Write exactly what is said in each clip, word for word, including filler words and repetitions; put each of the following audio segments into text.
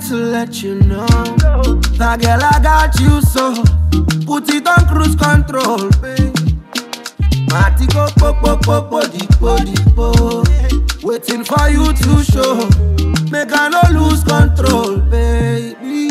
to let you know that girl I got you so. Put it on cruise control, babe. Mati go po po po po di po di po. Waiting for you to show. Make I no lose control, baby.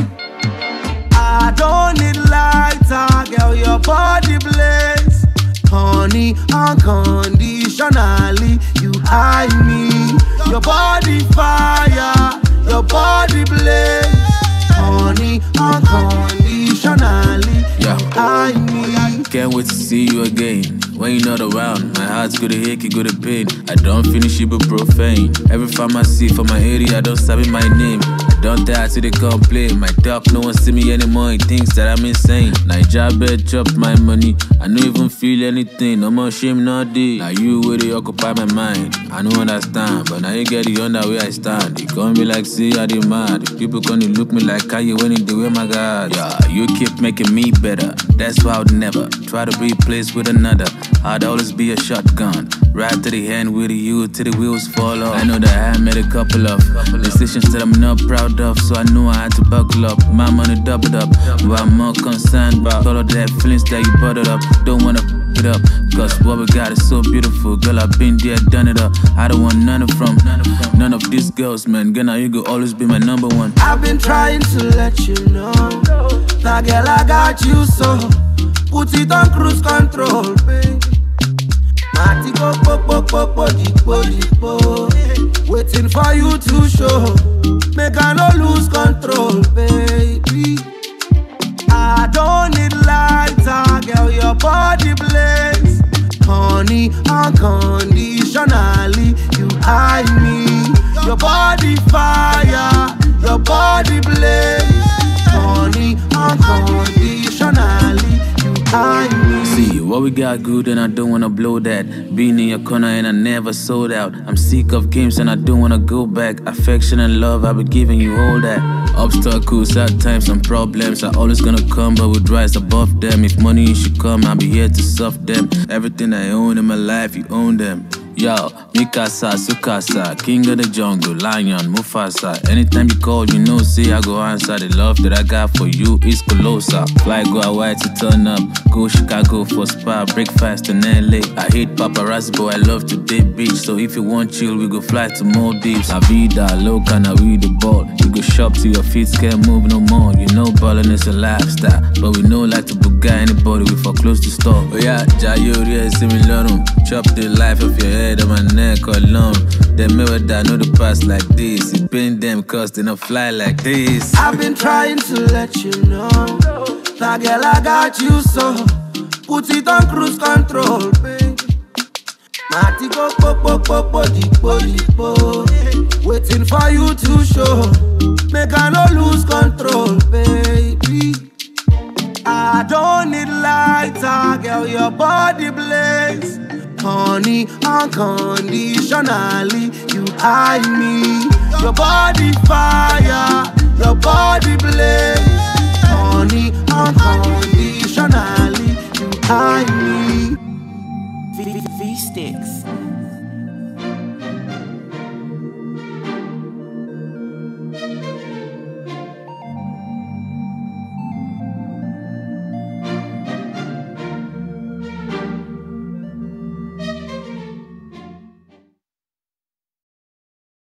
I don't need lighter, girl, your body blaze. Honey, unconditionally, you hide me. Your body fire, your body blaze. Honey, unconditionally, yeah. you hide me. Can't wait to see you again. When you're not around, my heart's gonna ache, it gonna pain. I don't finish it but profane. Every time I see for my area, I don't sabi my name. I don't die till they complain. My dog, no one see me anymore. He thinks that I'm insane. Naija bed chop my money. I don't even feel anything. No more shame, no day. Now you really occupy my mind. I don't understand, but now you get the under where I stand. They call me like, see, I demand. People gonna look me like Kanye when they do, oh my God. Yeah, you keep making me better. That's why I would never try to replace with another. I'd always be a shotgun. Right to the hand with you till the wheels fall off. I know that I made a couple of decisions that I'm not proud of, so I knew I had to buckle up. My money doubled up, but I'm more concerned about all of that feelings that you bottled up. Don't wanna f it up, cause what we got is so beautiful. Girl, I've been there, done it up. I don't want none of from none of these girls, man. Girl, now you could always be my number one. I've been trying to let you know that girl, I got you so. Put it on cruise control, babe. Mati go po po po po di po di po. Waiting for you to show. Make I no lose control, baby. I don't need lighter, girl, your body blaze. Honey, unconditionally, you hide me. Your body fire, your body blaze. Honey, unconditionally, you hide me. See, what we got good and I don't wanna blow that. Being in your corner and I never sold out. I'm sick of games and I don't wanna go back. Affection and love, I've been giving you all that. Obstacles, at times and problems are always gonna come, but we'd rise above them. If money should come, I'll be here to solve them. Everything I own in my life, you own them. Yo, Mikasa, Sukasa, king of the jungle, lion, Mufasa. Anytime you call, you know, say I go answer. The love that I got for you is colossal. Fly go Hawaii to turn up, go Chicago for spa, breakfast in L A. I hate paparazzi, but I love to date beach. So if you want chill, we go fly to Maldives. La vida loca, now we the ball. You go shop till your feet can't move no more. You know ballin' is a lifestyle, but we know like to buga anybody, we for close to store. Oh yeah, Jayori, similar. Chop the life of your head on my neck alone. Them never die, know the past like this. It been them cause they don't fly like this. I've been trying to let you know that girl, I got you so. Put it on cruise control, babe. Mati go po po po po di po di po. Waiting for you to show. Make I no lose control, baby. I don't need lighter, girl, your body blaze. Honey, unconditionally, you hide me. Your body fire, your body blaze. Honey, unconditionally, you hide me. V-Sticks.